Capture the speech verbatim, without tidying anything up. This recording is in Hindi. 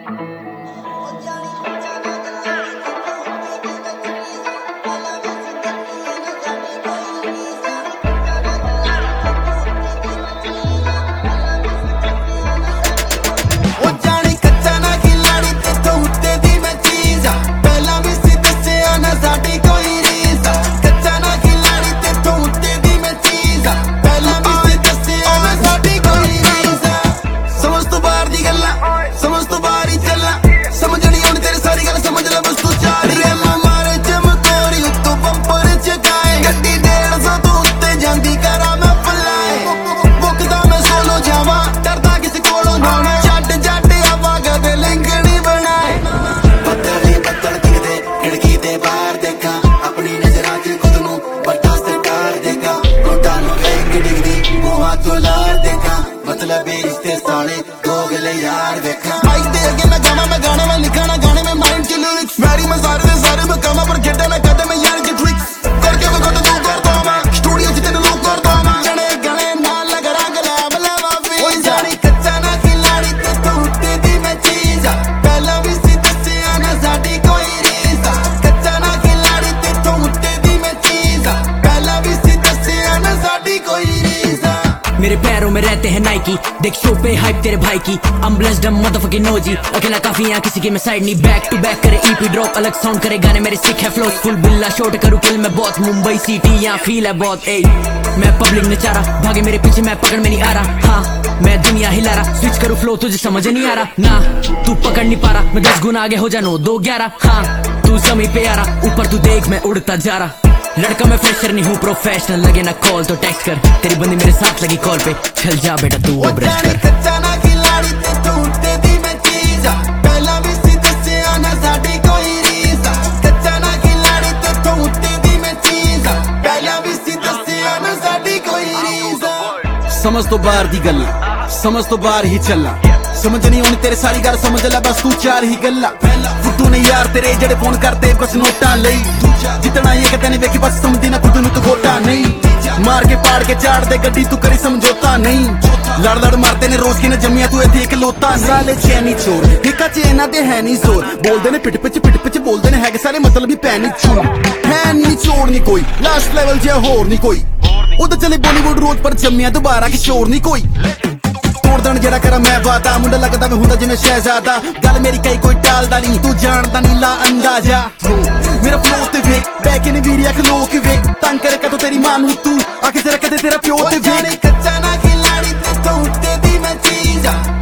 मतलब रिश्ते साले दोगले यार देखा आई दे अगे मैं गाना मैं गाने में लिखाना गाने में माइंड के लिरिक्स मैरी मैं सारे दे सारे मैं कमा पर खेडा ना कदम में यार के ट्रिक्स करके मैं कोट दो करता हूं मैं स्टूडियो जितने लोग करता हूं मैं गाने गाने ना लग रहा गला बला माफी ओए जानी कच्चा ना खिलाड़ी ते तू उठते दी मैं चीज पहला भी सी दसे आना साडी कोई रीसा कच्चा ना खिलाड़ी ते तू उठते दी मैं चीज पहला भी सी दसे आना साडी कोई रीसा मेरे पैरों में रहते हैं नाइकी देख शो पे हाइप तेरे भाई की I'm blessed I'm motherfucking O G अकेला काफी यहाँ किसी के मैं साइड नहीं बैक टू बैक करे ईपी ड्रॉप अलग साउंड करे गाने मेरे सिक है फ्लोस फुल बिल्ला शॉट करूँ किल मैं बहुत मुंबई सिटी यहाँ फील है बहुत ए मैं पब्लिक ने चारा भागे मेरे पीछे मैं पकड़ में नहीं आ रहा हाँ मैं दुनिया हिला रहा स्विच करूँ फ्लो तुझे समझ नहीं आ रहा ना तू पकड़ नहीं पा रहा मैं दस गुना आगे हो जानो दो ग्यारह हाँ तू समय पे आ रहा ऊपर तू देख मैं उड़ता जा रहा लड़का मैं फ्रेशर नहीं हूँ प्रोफेशनल लगे ना कॉल तो टेक्स्ट कर तेरी बंदी मेरे साथ लगी कॉल पे चल जा बेटा तू अब ब्रश कर कच्चा ना खिलाड़ी ते तू उठते दी मैं चीज पहला भी सी दसे आना साडी कोई रीसा कच्चा ना खिलाड़ी ते तू उठते दी मैं चीज पहला भी सी दसे आना साडी कोई रीसा समझ तो बाहर दी गल्ला समझ तो बाहर ही चलना समझ नहीं होनी तेरे सारी गल समझ ले बस तू चार ही गल्ला फुद्दू ने यार तेरे जेड़े फोन करते बस नोटा लई जितना ये कहते नहीं वेखी बस समझी ना खुद तू गोटा नहीं मार के पाड़ के चाड़ दे गड्डी तू करी समझौता नहीं लड़ लड़ मारते ने रोज की ने जमिया तू इथे इकलौता साले चैनी चोर ठेका च इना दे है नहीं जोर बोलदे ने पिट पिच पिट पिच बोलदे ने है सारे मतलब ही पैनी चोर है नहीं चोर नहीं कोई लास्ट लेवल जे होर नहीं कोई उधर चले बॉलीवुड रोड पर जमिया दोबारा की शोर नहीं कोई तोड़दन जरा करा मैं वादा मुंडा लगदा मैं हुंदा जिवें शहजादा गल मेरी कई कोई टालदा नहीं तू जानदा नहीं ला अंदाजा मेरा फ्लो ते वेख बैक इन वीडियो के लोग वेख तंग करे कदों तेरी मां नू तू आके तेरा कदे तेरा प्यो ते वेख कच्चा ना खिलाड़ी ते तू उठते दी मैं चीज